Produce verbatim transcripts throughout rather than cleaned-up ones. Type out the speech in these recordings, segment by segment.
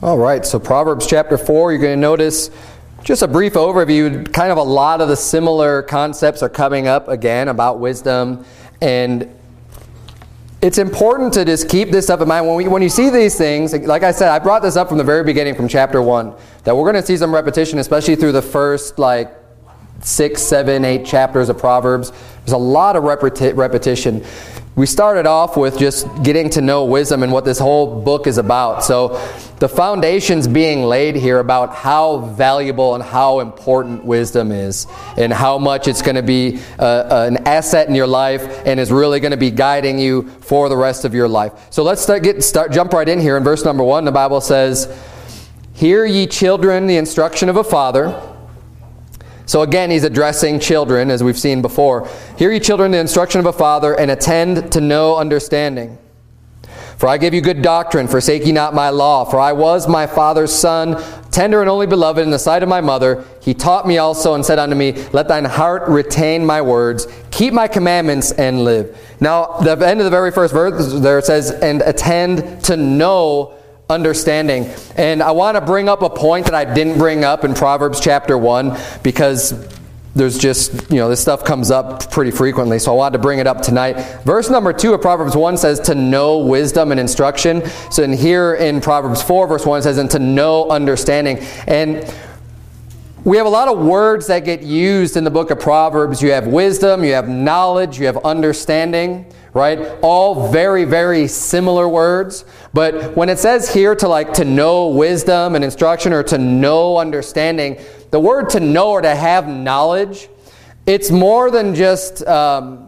All right, so Proverbs chapter four, you're going to notice just a brief overview. Kind of a lot of the similar concepts are coming up again about wisdom. And it's important to just keep this up in mind. When, we, when you see these things, like I said, I brought this up from the very beginning from chapter one, that we're going to see some repetition, especially through the first like six, seven, eight chapters of Proverbs. There's a lot of repeti- repetition. We started off with just getting to know wisdom and what this whole book is about. So the foundation's being laid here about how valuable and how important wisdom is, and how much it's going to be uh, an asset in your life and is really going to be guiding you for the rest of your life. So let's start, get, start jump right in here. In verse number one, the Bible says, "Hear ye children the instruction of a father." So again, he's addressing children, as we've seen before. "Hear ye children the instruction of a father, and attend to know understanding. For I give you good doctrine, forsake ye not my law. For I was my father's son, tender and only beloved in the sight of my mother. He taught me also, and said unto me, Let thine heart retain my words. Keep my commandments, and live." Now, the end of the very first verse there it says, "And attend to know understanding." And I want to bring up a point that I didn't bring up in Proverbs chapter one, because there's just, you know, this stuff comes up pretty frequently, so I wanted to bring it up tonight. Verse number two of Proverbs one says to know wisdom and instruction. So in here in Proverbs four, verse one, it says, "And to know understanding." And we have a lot of words that get used in the book of Proverbs. You have wisdom, you have knowledge, you have understanding, right? All very, very similar words. But when it says here to like to know wisdom and instruction, or to know understanding, the word to know or to have knowledge, it's more than just um,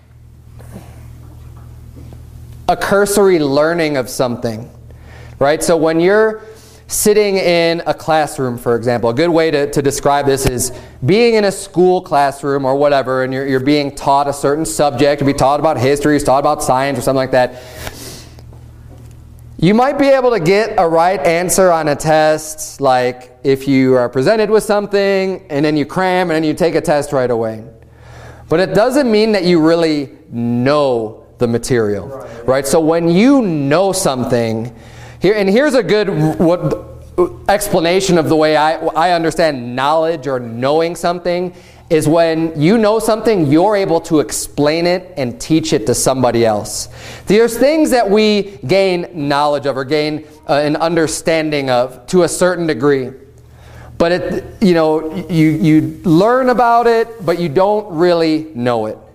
a cursory learning of something, right? So when you're sitting in a classroom, for example, a good way to, to describe this is being in a school classroom or whatever, and you're, you're being taught a certain subject, you'll be taught about history, you're taught about science or something like that. You might be able to get a right answer on a test, like if you are presented with something and then you cram and then you take a test right away. But it doesn't mean that you really know the material, right? right? So when you know something, here and here's a good what, explanation of the way I, I understand knowledge or knowing something, is when you know something, you're able to explain it and teach it to somebody else. There's things that we gain knowledge of or gain uh, an understanding of to a certain degree. But it, you know, you, you learn about it, but you don't really know it.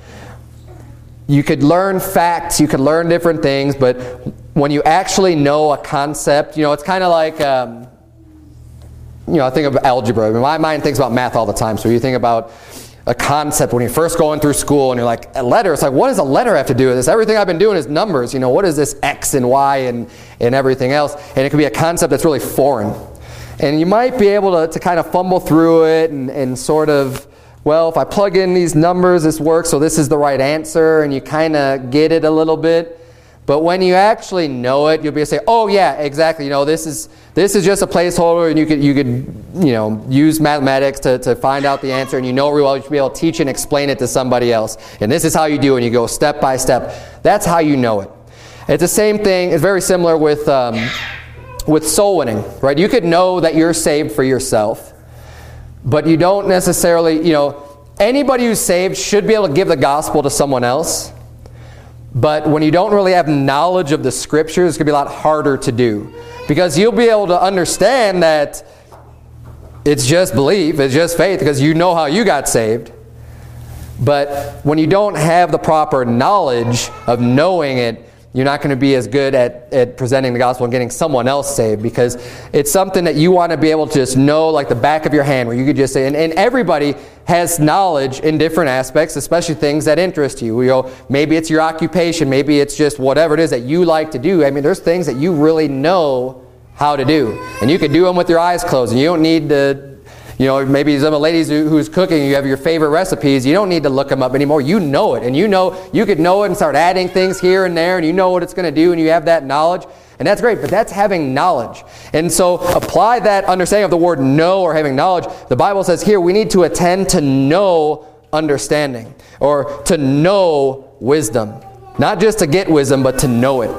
You could learn facts, you could learn different things, but when you actually know a concept, you know, it's kind of like, um, you know, I think of algebra. I mean, my mind thinks about math all the time. So you think about a concept when you're first going through school and you're like, a letter. It's like, what does a letter have to do with this? Everything I've been doing is numbers. You know, what is this X and Y and, and everything else? And it could be a concept that's really foreign. And you might be able to, to kind of fumble through it and, and sort of, well, if I plug in these numbers, this works, so this is the right answer, and you kind of get it a little bit. But when you actually know it, you'll be able to say, oh yeah, exactly, you know, this is this is just a placeholder, and you could you could you know use mathematics to, to find out the answer, and you know really well, you should be able to teach and explain it to somebody else. And this is how you do it, and you go step by step. That's how you know it. It's the same thing, it's very similar with um, with soul winning, right? You could know that you're saved for yourself, but you don't necessarily, you know, anybody who's saved should be able to give the gospel to someone else. But when you don't really have knowledge of the Scriptures, it's going to be a lot harder to do. Because you'll be able to understand that it's just belief, it's just faith, because you know how you got saved. But when you don't have the proper knowledge of knowing it, you're not going to be as good at, at presenting the gospel and getting someone else saved, because it's something that you want to be able to just know like the back of your hand, where you could just say, and, and everybody has knowledge in different aspects, especially things that interest you. You know, maybe it's your occupation, maybe it's just whatever it is that you like to do. I mean, there's things that you really know how to do, and you can do them with your eyes closed, and you don't need to, you know, maybe some of the ladies who, who's cooking, you have your favorite recipes, you don't need to look them up anymore. You know it, and you know, you could know it and start adding things here and there, and you know what it's going to do, and you have that knowledge, and that's great, but that's having knowledge. And so apply that understanding of the word know or having knowledge. The Bible says here we need to attend to know understanding, or to know wisdom. Not just to get wisdom, but to know it.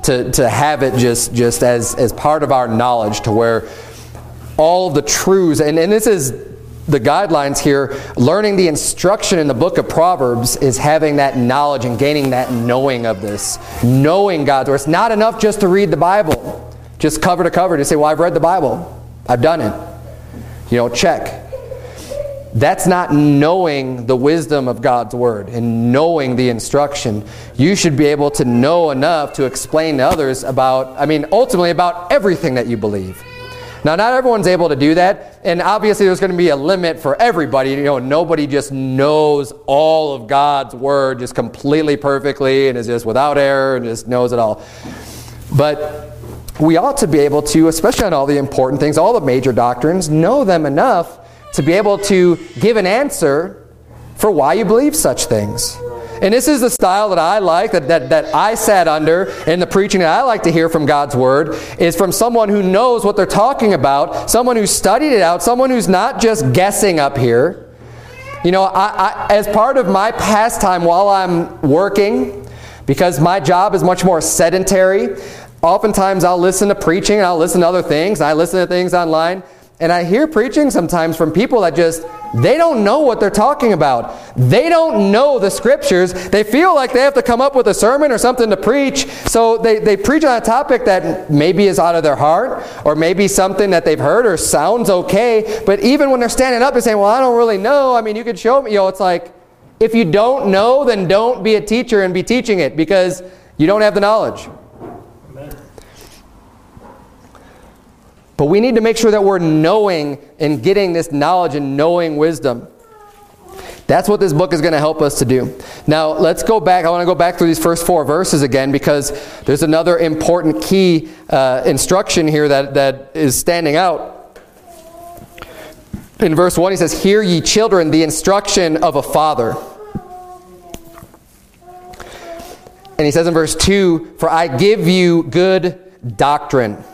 to, to have it just, just as, as part of our knowledge, to where all the truths, and, and this is the guidelines here, learning the instruction in the book of Proverbs is having that knowledge and gaining that knowing of this. Knowing God's word. It's not enough just to read the Bible, just cover to cover, to say, well, I've read the Bible. I've done it. You know, check. That's not knowing the wisdom of God's word and knowing the instruction. You should be able to know enough to explain to others about, I mean, ultimately about everything that you believe. Now, not everyone's able to do that, and obviously there's going to be a limit for everybody. You know, nobody just knows all of God's word just completely perfectly and is just without error and just knows it all. But we ought to be able to, especially on all the important things, all the major doctrines, know them enough to be able to give an answer for why you believe such things. And this is the style that I like, that, that, that I sat under in the preaching that I like to hear from God's word, is from someone who knows what they're talking about, someone who studied it out, someone who's not just guessing up here. You know, I, I, as part of my pastime while I'm working, because my job is much more sedentary, oftentimes I'll listen to preaching, and I'll listen to other things, and I listen to things online. And I hear preaching sometimes from people that just, they don't know what they're talking about. They don't know the scriptures. They feel like they have to come up with a sermon or something to preach. So they, they preach on a topic that maybe is out of their heart, or maybe something that they've heard or sounds okay. But even when they're standing up and saying, well, I don't really know. I mean, you could show me. You know, it's like, if you don't know, then don't be a teacher and be teaching it, because you don't have the knowledge. But we need to make sure that we're knowing and getting this knowledge and knowing wisdom. That's what this book is going to help us to do. Now, let's go back. I want to go back through these first four verses again, because there's another important key uh, instruction here that, that is standing out. In verse one, he says, "Hear ye children the instruction of a father." And he says in verse two, "For I give you good doctrine."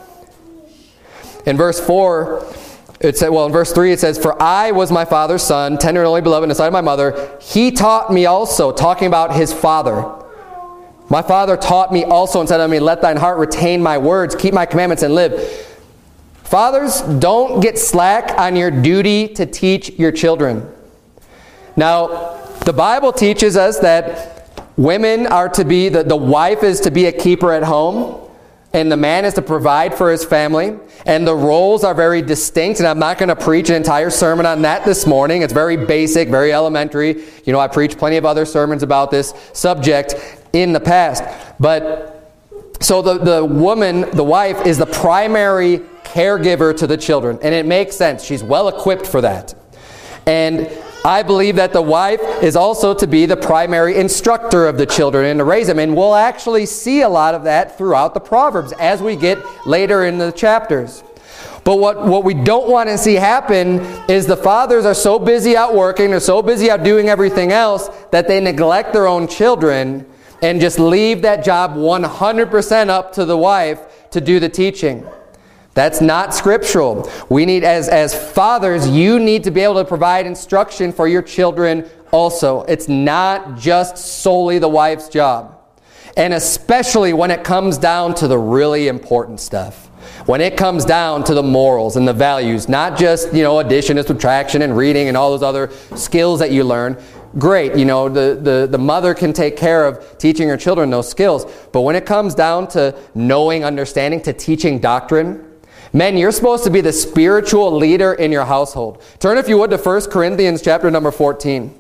In verse four, it said, well, in verse three it says, "For I was my father's son, tender and only beloved in the sight of my mother. He taught me also," talking about his father. "My father taught me also and said unto me, Let thine heart retain my words, keep my commandments and live." Fathers, don't get slack on your duty to teach your children. Now, the Bible teaches us that women are to be, the, the wife is to be a keeper at home, and the man is to provide for his family. And the roles are very distinct, and I'm not going to preach an entire sermon on that this morning. It's very basic, very elementary. You know, I preached plenty of other sermons about this subject in the past. But, so the, the woman, the wife, is the primary caregiver to the children. And it makes sense. She's well equipped for that. And I believe that the wife is also to be the primary instructor of the children and to raise them. And we'll actually see a lot of that throughout the Proverbs as we get later in the chapters. But what, what we don't want to see happen is the fathers are so busy out working, they're so busy out doing everything else, that they neglect their own children and just leave that job one hundred percent up to the wife to do the teaching. That's not scriptural. We need, as, as fathers, you need to be able to provide instruction for your children also. It's not just solely the wife's job. And especially when it comes down to the really important stuff. When it comes down to the morals and the values, not just, you know, addition and subtraction and reading and all those other skills that you learn. Great, you know, the, the, the mother can take care of teaching her children those skills. But when it comes down to knowing, understanding, to teaching doctrine, men, you're supposed to be the spiritual leader in your household. Turn, if you would, to First Corinthians chapter number fourteen.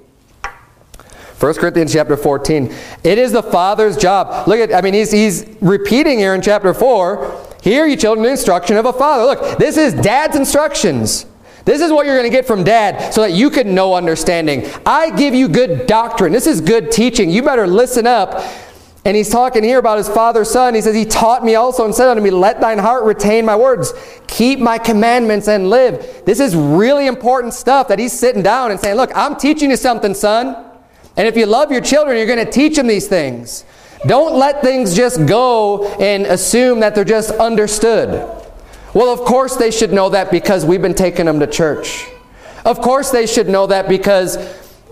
First Corinthians chapter fourteen. It is the father's job. Look at, I mean, he's, he's repeating here in chapter four, "Hear ye children the instruction of a father." Look, this is dad's instructions. This is what you're going to get from dad so that you can know understanding. I give you good doctrine. This is good teaching. You better listen up. And he's talking here about his father's son. He says, "He taught me also and said unto me, Let thine heart retain my words. Keep my commandments and live." This is really important stuff that he's sitting down and saying, look, I'm teaching you something, son. And if you love your children, you're going to teach them these things. Don't let things just go and assume that they're just understood. Well, of course they should know that because we've been taking them to church. Of course they should know that because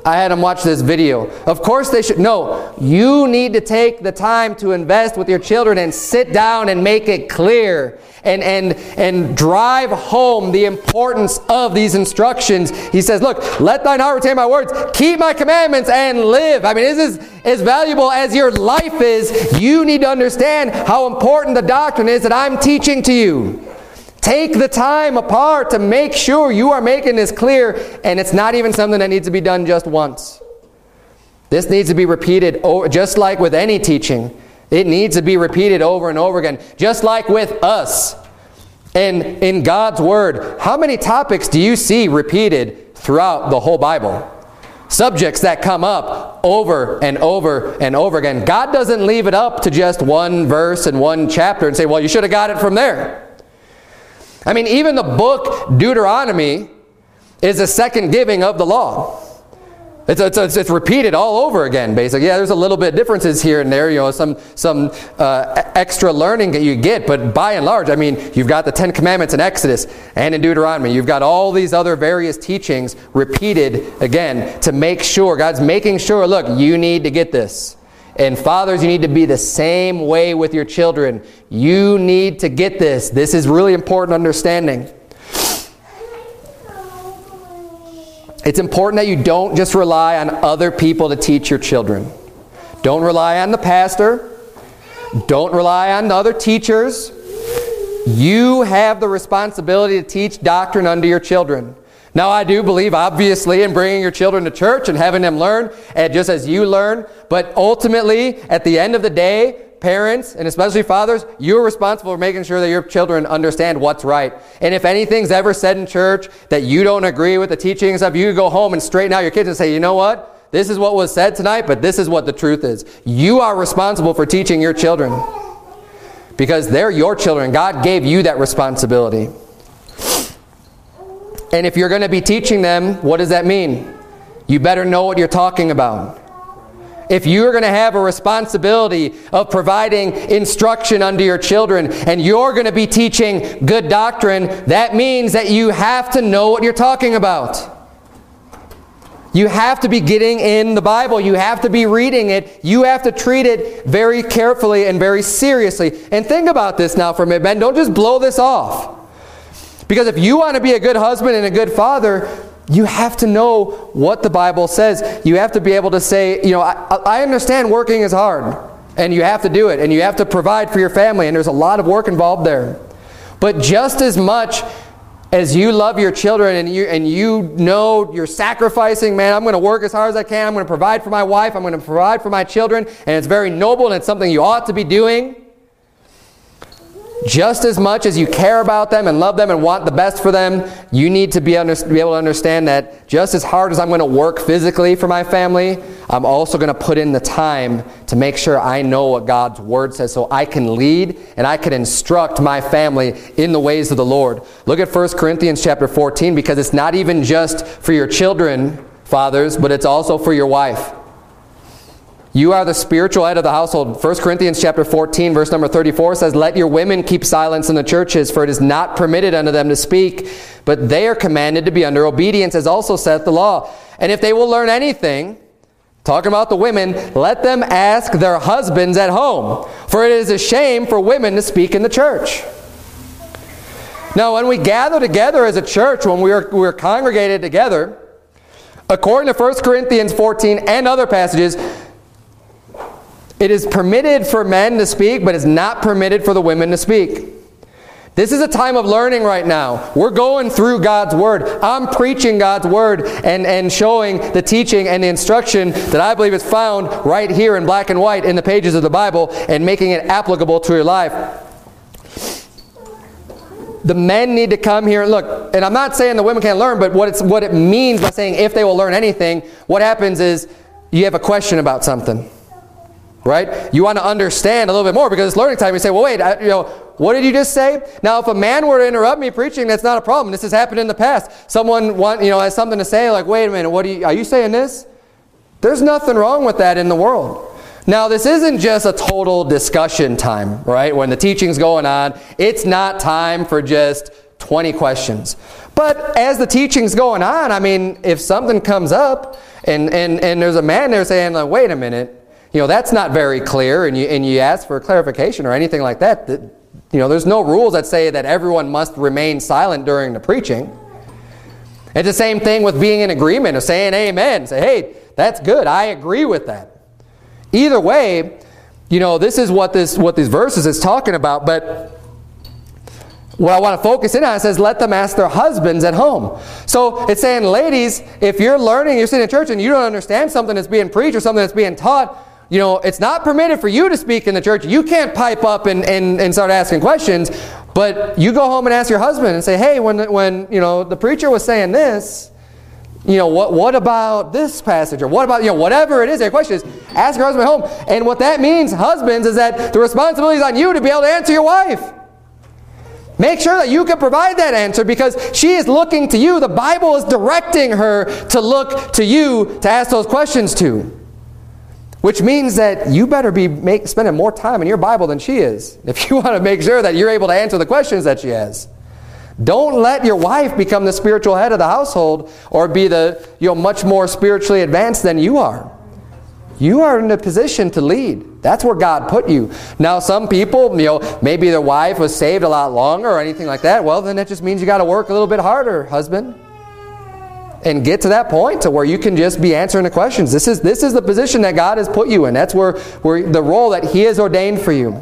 I had them watch this video. Of course they should. No, you need to take the time to invest with your children and sit down and make it clear and, and, and drive home the importance of these instructions. He says, look, let thine heart retain my words, keep my commandments and live. I mean, this is as valuable as your life is. You need to understand how important the doctrine is that I'm teaching to you. Take the time apart to make sure you are making this clear, and it's not even something that needs to be done just once. This needs to be repeated, just like with any teaching. It needs to be repeated over and over again, just like with us. And in God's Word, how many topics do you see repeated throughout the whole Bible? Subjects that come up over and over and over again. God doesn't leave it up to just one verse and one chapter and say, well, you should have got it from there. I mean, even the book Deuteronomy is a second giving of the law. It's, it's, it's, it's repeated all over again, basically. Yeah, there's a little bit differences here and there, you know, some, some uh, extra learning that you get. But by and large, I mean, you've got the Ten Commandments in Exodus and in Deuteronomy. You've got all these other various teachings repeated again to make sure, God's making sure, look, you need to get this. And fathers, you need to be the same way with your children. You need to get this. This is really important understanding. It's important that you don't just rely on other people to teach your children. Don't rely on the pastor. Don't rely on other teachers. You have the responsibility to teach doctrine unto your children. Now, I do believe, obviously, in bringing your children to church and having them learn, and just as you learn. But ultimately, at the end of the day, parents, and especially fathers, you're responsible for making sure that your children understand what's right. And if anything's ever said in church that you don't agree with the teachings of, you go home and straighten out your kids and say, you know what? This is what was said tonight, but this is what the truth is. You are responsible for teaching your children because they're your children. God gave you that responsibility. And if you're going to be teaching them, what does that mean? You better know what you're talking about. If you're going to have a responsibility of providing instruction unto your children and you're going to be teaching good doctrine, that means that you have to know what you're talking about. You have to be getting in the Bible. You have to be reading it. You have to treat it very carefully and very seriously. And think about this now for a minute, Ben. Don't just blow this off. Because if you want to be a good husband and a good father, you have to know what the Bible says. You have to be able to say, you know, I, I understand working is hard. And you have to do it. And you have to provide for your family. And there's a lot of work involved there. But just as much as you love your children and you, and you know you're sacrificing, man, I'm going to work as hard as I can. I'm going to provide for my wife. I'm going to provide for my children. And it's very noble and it's something you ought to be doing. Just as much as you care about them and love them and want the best for them, you need to be, under, be able to understand that just as hard as I'm going to work physically for my family, I'm also going to put in the time to make sure I know what God's Word says so I can lead and I can instruct my family in the ways of the Lord. Look at First Corinthians chapter fourteen, because it's not even just for your children, fathers, but it's also for your wife. You are the spiritual head of the household. First Corinthians chapter fourteen, verse number thirty-four says, let your women keep silence in the churches, for it is not permitted unto them to speak, but they are commanded to be under obedience, as also saith the law. And if they will learn anything, talking about the women, let them ask their husbands at home, for it is a shame for women to speak in the church. Now, when we gather together as a church, when we are, we are congregated together, according to First Corinthians fourteen and other passages, it is permitted for men to speak, but it's not permitted for the women to speak. This is a time of learning right now. We're going through God's Word. I'm preaching God's Word and, and showing the teaching and the instruction that I believe is found right here in black and white in the pages of the Bible and making it applicable to your life. The men need to come here and look. And I'm not saying the women can't learn, but what, it's, what it means by saying if they will learn anything, what happens is you have a question about something. Right? You want to understand a little bit more because it's learning time. You say, well, wait, I, you know, what did you just say? Now, if a man were to interrupt me preaching, that's not a problem. This has happened in the past. Someone want, you know, has something to say, like, wait a minute, what are you, are you saying this? There's nothing wrong with that in the world. Now, this isn't just a total discussion time, right? When the teaching's going on, it's not time for just twenty questions. But as the teaching's going on, I mean, if something comes up and, and, and there's a man there saying, like, wait a minute, you know, that's not very clear, and you, and you ask for clarification or anything like that, that, you know, there's no rules that say that everyone must remain silent during the preaching. It's the same thing with being in agreement or saying amen. Say, hey, that's good. I agree with that. Either way, you know, this is what this what these verses is talking about, but what I want to focus in on, it says, let them ask their husbands at home. So it's saying, ladies, if you're learning, you're sitting in church and you don't understand something that's being preached or something that's being taught, you know, it's not permitted for you to speak in the church. You can't pipe up and, and, and start asking questions, but you go home and ask your husband and say, hey, when, when you know, the preacher was saying this, you know, what, what about this passage? Or what about, you know, whatever it is, their question is, ask your husband at home. And what that means, husbands, is that the responsibility is on you to be able to answer your wife. Make sure that you can provide that answer because she is looking to you. The Bible is directing her to look to you to ask those questions to. Which means that you better be make, spending more time in your Bible than she is if you want to make sure that you're able to answer the questions that she has. Don't let your wife become the spiritual head of the household or be the, you know, much more spiritually advanced than you are. You are in a position to lead. That's where God put you. Now, some people, you know, maybe their wife was saved a lot longer or anything like that. Well, then that just means you got to work a little bit harder, husband. And get to that point to where you can just be answering the questions. This is, this is the position that God has put you in. That's where, where the role that He has ordained for you.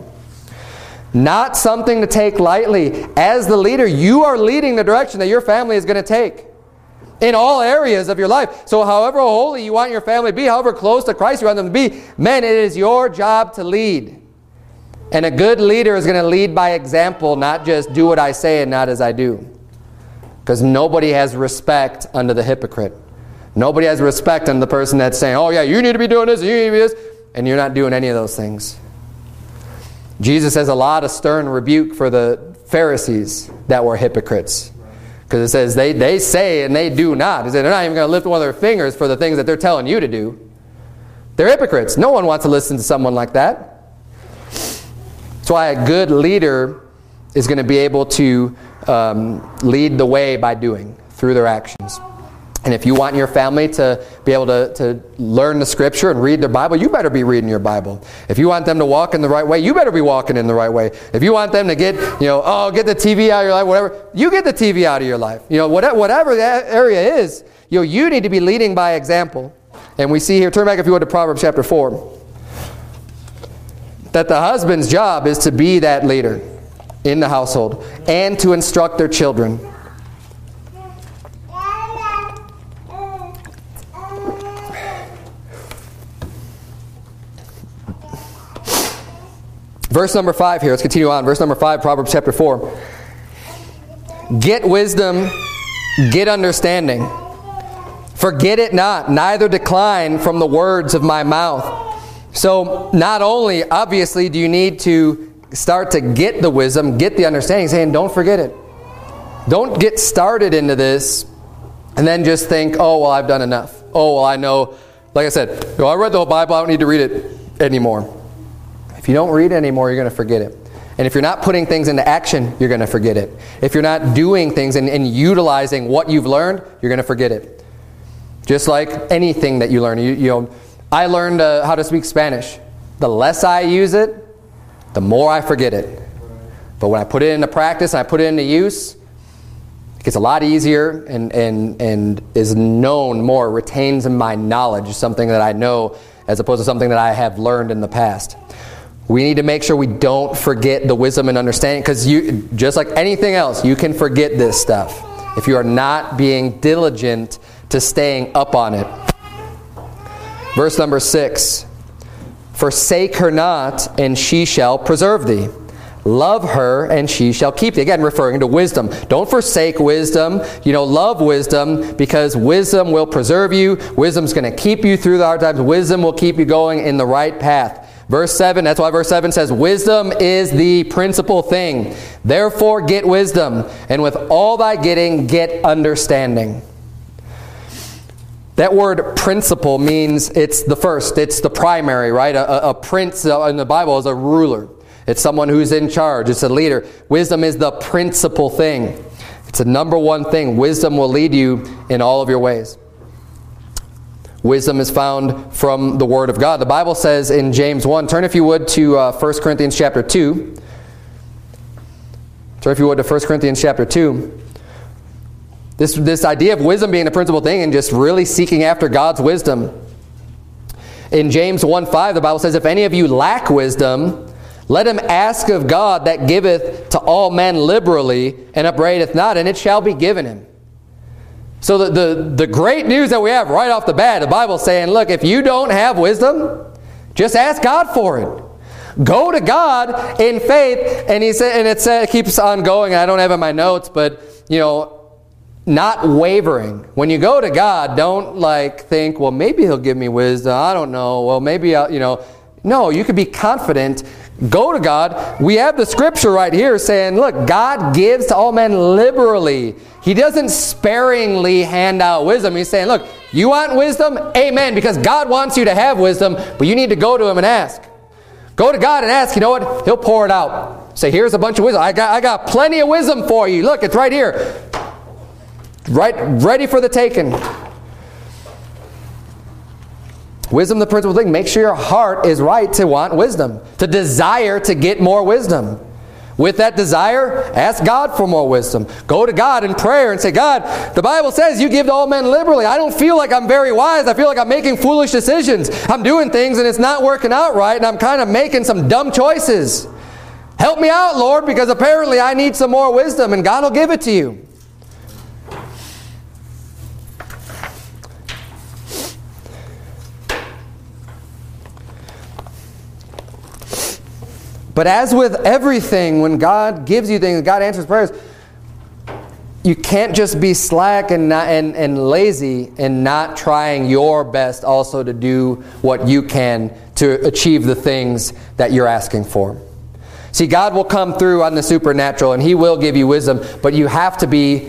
Not something to take lightly. As the leader, you are leading the direction that your family is going to take. In all areas of your life. So however holy you want your family to be, however close to Christ you want them to be, men, it is your job to lead. And a good leader is going to lead by example, not just do what I say and not as I do. Because nobody has respect under the hypocrite. Nobody has respect under the person that's saying, oh yeah, you need to be doing this, and you need to be this, and you're not doing any of those things. Jesus has a lot of stern rebuke for the Pharisees that were hypocrites. Because it says they, they say and they do not. He said they're not even going to lift one of their fingers for the things that they're telling you to do. They're hypocrites. No one wants to listen to someone like that. That's why a good leader is going to be able to um, lead the way by doing, through their actions. And if you want your family to be able to, to learn the Scripture and read their Bible, you better be reading your Bible. If you want them to walk in the right way, you better be walking in the right way. If you want them to get, you know, oh, get the T V out of your life, whatever, you get the T V out of your life. You know, whatever, whatever that area is, you know, you need to be leading by example. And we see here, turn back if you would to Proverbs chapter four, that the husband's job is to be that leader in the household and to instruct their children. Verse number five here. Let's continue on. Verse number five, Proverbs chapter four. Get wisdom, get understanding. Forget it not, neither decline from the words of my mouth. So not only, obviously, do you need to start to get the wisdom, get the understanding, saying don't forget it. Don't get started into this and then just think, oh, well, I've done enough. Oh, well, I know. Like I said, oh, I read the whole Bible. I don't need to read it anymore. If you don't read it anymore, you're going to forget it. And if you're not putting things into action, you're going to forget it. If you're not doing things and, and utilizing what you've learned, you're going to forget it. Just like anything that you learn. You, you know, I learned uh, how to speak Spanish. The less I use it, the more I forget it. But when I put it into practice and I put it into use, it gets a lot easier and, and, and is known more, retains in my knowledge, something that I know as opposed to something that I have learned in the past. We need to make sure we don't forget the wisdom and understanding, because you, just like anything else, you can forget this stuff if you are not being diligent to staying up on it. Verse number six. Forsake her not, and she shall preserve thee. Love her, and she shall keep thee. Again, referring to wisdom. Don't forsake wisdom. You know, love wisdom, because wisdom will preserve you. Wisdom's going to keep you through the hard times. Wisdom will keep you going in the right path. Verse seven, that's why verse seven says, wisdom is the principal thing. Therefore get wisdom, and with all thy getting, get understanding. That word principal means it's the first, it's the primary, right? A, a prince in the Bible is a ruler. It's someone who's in charge. It's a leader. Wisdom is the principal thing. It's the number one thing. Wisdom will lead you in all of your ways. Wisdom is found from the Word of God. The Bible says in James one, turn if you would to uh, First Corinthians chapter two. Turn if you would to First Corinthians chapter two. This, this idea of wisdom being the principal thing and just really seeking after God's wisdom. In James one five, the Bible says, if any of you lack wisdom, let him ask of God that giveth to all men liberally and upbraideth not, and it shall be given him. So the, the, the great news that we have right off the bat, the Bible's saying, look, if you don't have wisdom, just ask God for it. Go to God in faith, and he said, and it, said, it keeps on going. I don't have it in my notes, but, you know, not wavering. When you go to God, don't like think, well, maybe he'll give me wisdom. I don't know. Well, maybe I'll, you know. No, you can be confident. Go to God. We have the scripture right here saying, look, God gives to all men liberally. He doesn't sparingly hand out wisdom. He's saying, look, you want wisdom? Amen. Because God wants you to have wisdom, but you need to go to him and ask. Go to God and ask. You know what? He'll pour it out. Say, here's a bunch of wisdom. I got, I got plenty of wisdom for you. Look, it's right here. Right, ready for the taking. Wisdom, the principal thing. Make sure your heart is right to want wisdom, to desire to get more wisdom. With that desire, ask God for more wisdom. Go to God in prayer and say, God, the Bible says you give to all men liberally. I don't feel like I'm very wise. I feel like I'm making foolish decisions. I'm doing things and it's not working out right, and I'm kind of making some dumb choices. Help me out, Lord, because apparently I need some more wisdom, and God will give it to you. But as with everything, when God gives you things, God answers prayers, you can't just be slack and, not, and, and lazy and not trying your best also to do what you can to achieve the things that you're asking for. See, God will come through on the supernatural and He will give you wisdom, but you have to be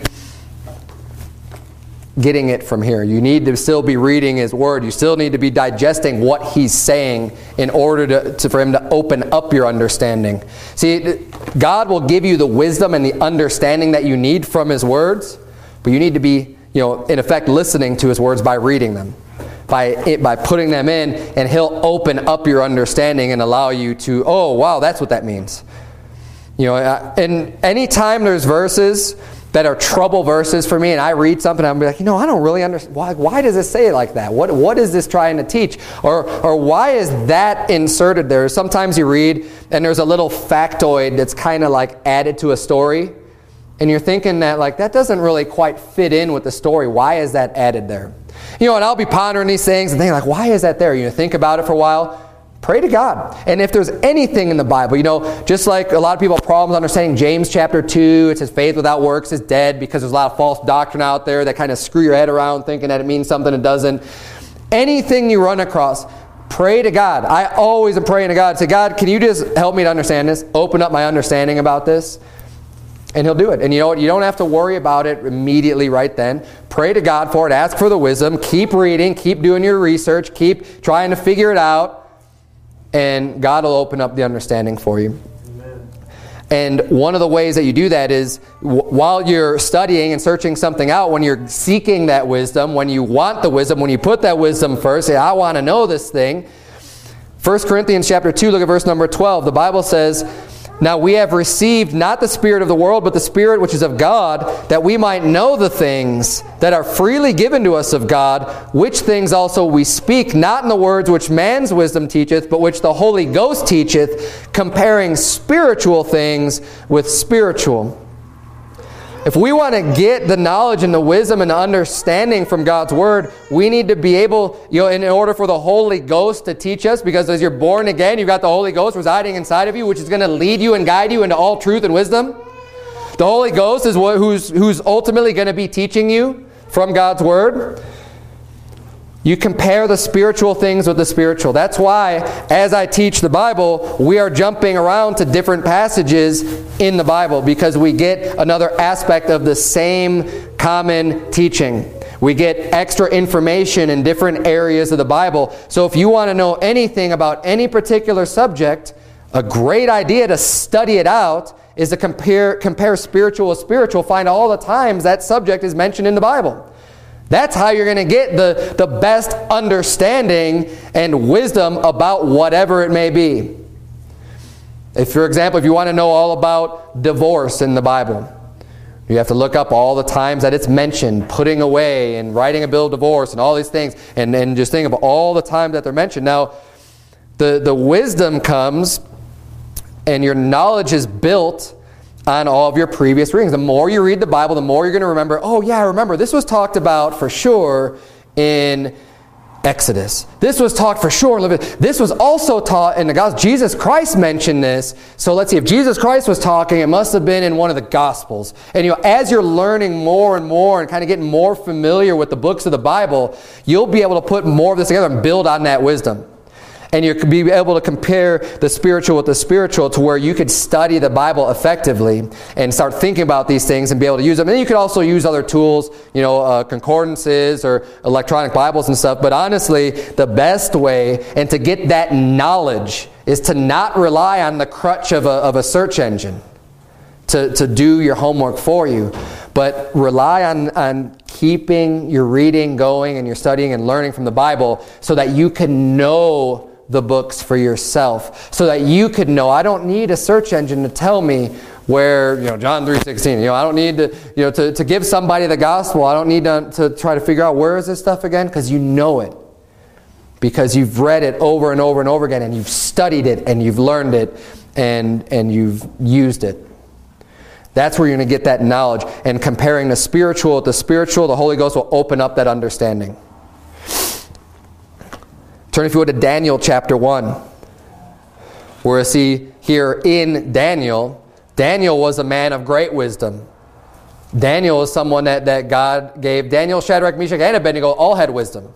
getting it from here. You need to still be reading His Word. You still need to be digesting what He's saying in order to, to, for Him to open up your understanding. See, God will give you the wisdom and the understanding that you need from His words, but you need to be, you know, in effect, listening to His words by reading them, by it, by putting them in, and He'll open up your understanding and allow you to, oh, wow, that's what that means. You know, and anytime there's verses that are trouble verses for me, and I read something, I'm like, you know, I don't really understand. Why, why does it say it like that? What What is this trying to teach? Or or why is that inserted there? Sometimes you read, and there's a little factoid that's kind of like added to a story, and you're thinking that like that doesn't really quite fit in with the story. Why is that added there? You know, and I'll be pondering these things and thinking like, why is that there? You know, think about it for a while. Pray to God. And if there's anything in the Bible, you know, just like a lot of people have problems understanding James chapter two, it says faith without works is dead, because there's a lot of false doctrine out there that kind of screw your head around thinking that it means something it doesn't. Anything you run across, pray to God. I always am praying to God. Say, God, can you just help me to understand this? Open up my understanding about this. And He'll do it. And you know what? You don't have to worry about it immediately right then. Pray to God for it. Ask for the wisdom. Keep reading. Keep doing your research. Keep trying to figure it out. And God will open up the understanding for you. Amen. And one of the ways that you do that is w- while you're studying and searching something out, when you're seeking that wisdom, when you want the wisdom, when you put that wisdom first, say, I want to know this thing. First Corinthians chapter two, look at verse number twelve. The Bible says, now we have received not the spirit of the world, but the Spirit which is of God, that we might know the things that are freely given to us of God, which things also we speak, not in the words which man's wisdom teacheth, but which the Holy Ghost teacheth, comparing spiritual things with spiritual. If we want to get the knowledge and the wisdom and the understanding from God's Word, we need to be able, you know, in order for the Holy Ghost to teach us, because as you're born again, you've got the Holy Ghost residing inside of you, which is going to lead you and guide you into all truth and wisdom. The Holy Ghost is what, who's, who's ultimately going to be teaching you from God's Word. You compare the spiritual things with the spiritual. That's why, as I teach the Bible, we are jumping around to different passages in the Bible, because we get another aspect of the same common teaching. We get extra information in different areas of the Bible. So if you want to know anything about any particular subject, a great idea to study it out is to compare, compare spiritual with spiritual. Find all the times that subject is mentioned in the Bible. That's how you're going to get the, the best understanding and wisdom about whatever it may be. If, for example, if you want to know all about divorce in the Bible, you have to look up all the times that it's mentioned, putting away and writing a bill of divorce and all these things, and, and just think of all the times that they're mentioned. Now, the, the wisdom comes, and your knowledge is built on all of your previous readings. The more you read the Bible, the more you're going to remember, oh yeah, I remember this was talked about for sure in Exodus. This was taught for sure. This was also taught in the Gospels. Jesus Christ mentioned this. So let's see, if Jesus Christ was talking, it must have been in one of the Gospels. And you know, as you're learning more and more and kind of getting more familiar with the books of the Bible, you'll be able to put more of this together and build on that wisdom. And you'll be able to compare the spiritual with the spiritual to where you could study the Bible effectively and start thinking about these things and be able to use them. And then you could also use other tools, you know, uh, concordances or electronic Bibles and stuff. But honestly, the best way and to get that knowledge is to not rely on the crutch of a, of a search engine to, to do your homework for you, but rely on, on keeping your reading going and your studying and learning from the Bible so that you can know the books for yourself, so that you could know. I don't need a search engine to tell me where, you know, John three sixteen. You know, I don't need to, you know, to, to give somebody the gospel. I don't need to, to try to figure out where is this stuff again, because you know it. Because you've read it over and over and over again, and you've studied it, and you've learned it, and, and you've used it. That's where you're going to get that knowledge. And comparing the spiritual with the spiritual, the Holy Ghost will open up that understanding. Turn, if you would, to Daniel chapter one. Where we see here in Daniel, Daniel was a man of great wisdom. Daniel is someone that, that God gave. Daniel, Shadrach, Meshach, and Abednego all had wisdom.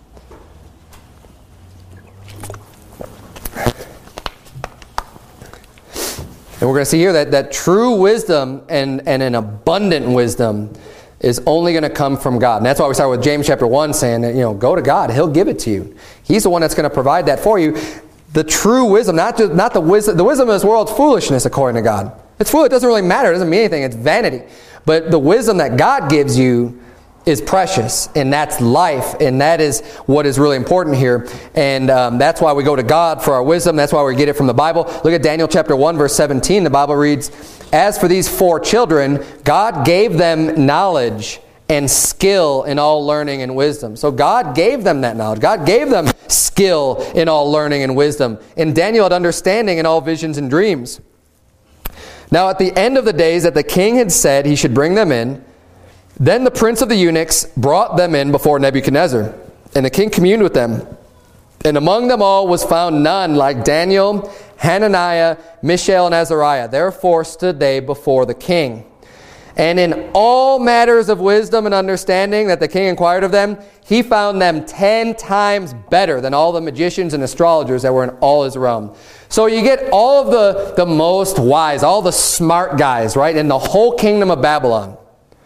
And we're going to see here that, that true wisdom and, and an abundant wisdom is only going to come from God. And that's why we start with James chapter one saying that, you know, go to God. He'll give it to you. He's the one that's going to provide that for you. The true wisdom, not just, not the wisdom. The wisdom of this world is foolishness according to God. It's foolish. It doesn't really matter. It doesn't mean anything. It's vanity. But the wisdom that God gives you is precious, and that's life, and that is what is really important here. And um, that's why we go to God for our wisdom. That's why we get it from the Bible. Look at Daniel chapter one, verse seventeen. The Bible reads, "As for these four children, God gave them knowledge and skill in all learning and wisdom." So God gave them that knowledge. God gave them skill in all learning and wisdom. And Daniel had understanding in all visions and dreams. Now at the end of the days that the king had said he should bring them in, then the prince of the eunuchs brought them in before Nebuchadnezzar, and the king communed with them. And among them all was found none like Daniel, Hananiah, Mishael, and Azariah. Therefore stood they before the king. And in all matters of wisdom and understanding that the king inquired of them, he found them ten times better than all the magicians and astrologers that were in all his realm. So you get all of the, the most wise, all the smart guys, right, in the whole kingdom of Babylon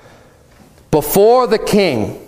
before the king.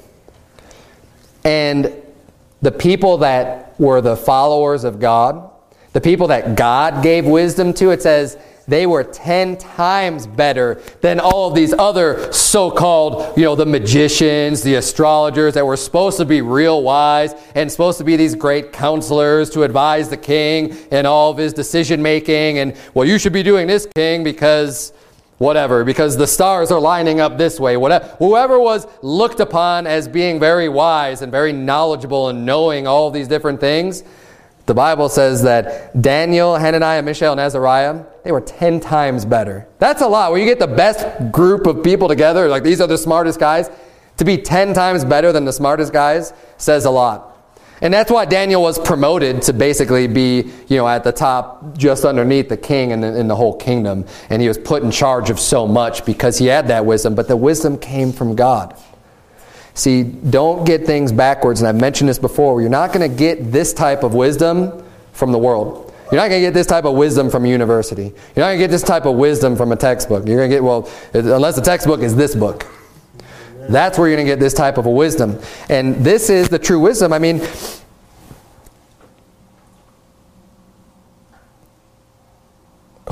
And the people that were the followers of God, the people that God gave wisdom to, it says they were ten times better than all of these other so-called, you know, the magicians, the astrologers that were supposed to be real wise and supposed to be these great counselors to advise the king in all of his decision-making. And, well, you should be doing this, king, because whatever, because the stars are lining up this way. Whatever, whoever was looked upon as being very wise and very knowledgeable and knowing all of these different things, the Bible says that Daniel, Hananiah, Mishael, and Azariah, they were ten times better. That's a lot. When you get the best group of people together, like these are the smartest guys, to be ten times better than the smartest guys says a lot. And that's why Daniel was promoted to basically be, you know, at the top, just underneath the king and in, in the whole kingdom. And he was put in charge of so much because he had that wisdom. But the wisdom came from God. See, don't get things backwards. And I've mentioned this before. You're not going to get this type of wisdom from the world. You're not going to get this type of wisdom from a university. You're not going to get this type of wisdom from a textbook. You're going to get, well, unless the textbook is this book. That's where you're going to get this type of a wisdom. And this is the true wisdom. I mean,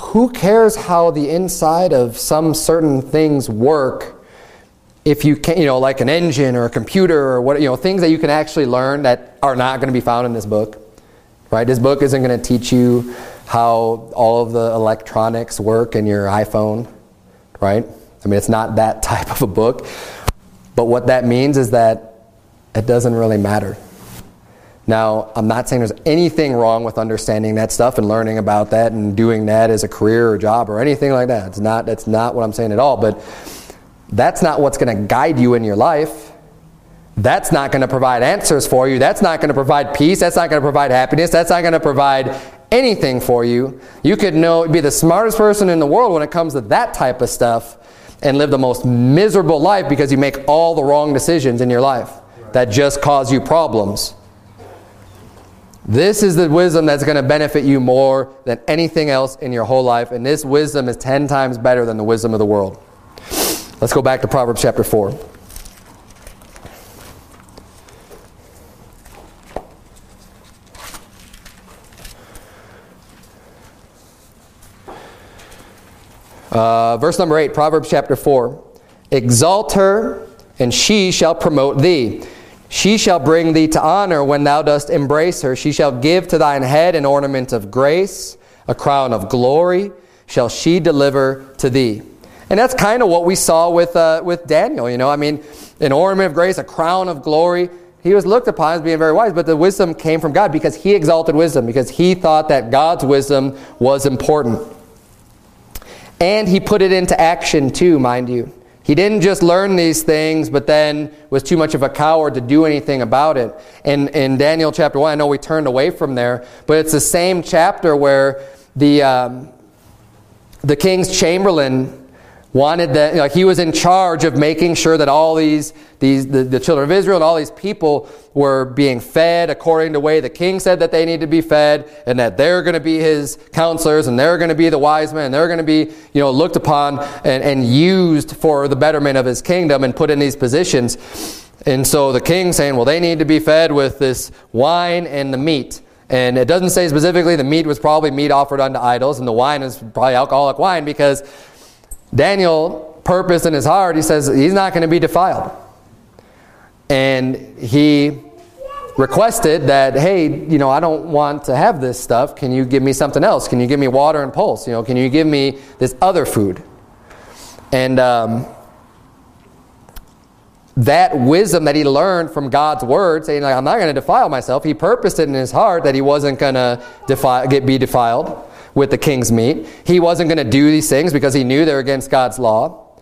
who cares how the inside of some certain things work if you can, you know, like an engine or a computer or what, you know, things that you can actually learn that are not going to be found in this book, right? This book isn't going to teach you how all of the electronics work in your iPhone, right? I mean, it's not that type of a book. But what that means is that it doesn't really matter. Now, I'm not saying there's anything wrong with understanding that stuff and learning about that and doing that as a career or job or anything like that. It's not, that's not what I'm saying at all. But that's not what's going to guide you in your life. That's not going to provide answers for you. That's not going to provide peace. That's not going to provide happiness. That's not going to provide anything for you. You could know, be the smartest person in the world when it comes to that type of stuff and live the most miserable life because you make all the wrong decisions in your life that just cause you problems. This is the wisdom that's going to benefit you more than anything else in your whole life. And this wisdom is ten times better than the wisdom of the world. Let's go back to Proverbs chapter four. Uh, verse number eight, Proverbs chapter four. Exalt her, and she shall promote thee. She shall bring thee to honor when thou dost embrace her. She shall give to thine head an ornament of grace, a crown of glory shall she deliver to thee. And that's kind of what we saw with uh, with Daniel. You know, I mean, an ornament of grace, a crown of glory. He was looked upon as being very wise, but the wisdom came from God because he exalted wisdom, because he thought that God's wisdom was important. And he put it into action too, mind you. He didn't just learn these things, but then was too much of a coward to do anything about it. And in Daniel chapter one, I know we turned away from there, but it's the same chapter where the um, the king's chamberlain wanted that, like, he was in charge of making sure that all these these the, the children of Israel and all these people were being fed according to the way the king said that they need to be fed, and that they're going to be his counselors, and they're going to be the wise men, and they're going to be, you know, looked upon and, and used for the betterment of his kingdom and put in these positions. And so the king saying, well, they need to be fed with this wine and the meat. And it doesn't say specifically the meat was probably meat offered unto idols, and the wine is probably alcoholic wine, because Daniel purposed in his heart, he says he's not going to be defiled. And he requested that, hey, you know, I don't want to have this stuff. Can you give me something else? Can you give me water and pulse? You know, can you give me this other food? And um, that wisdom that he learned from God's word, saying, like, I'm not going to defile myself. He purposed it in his heart that he wasn't going to defile, get be defiled with the king's meat. He wasn't going to do these things because he knew they were against God's law.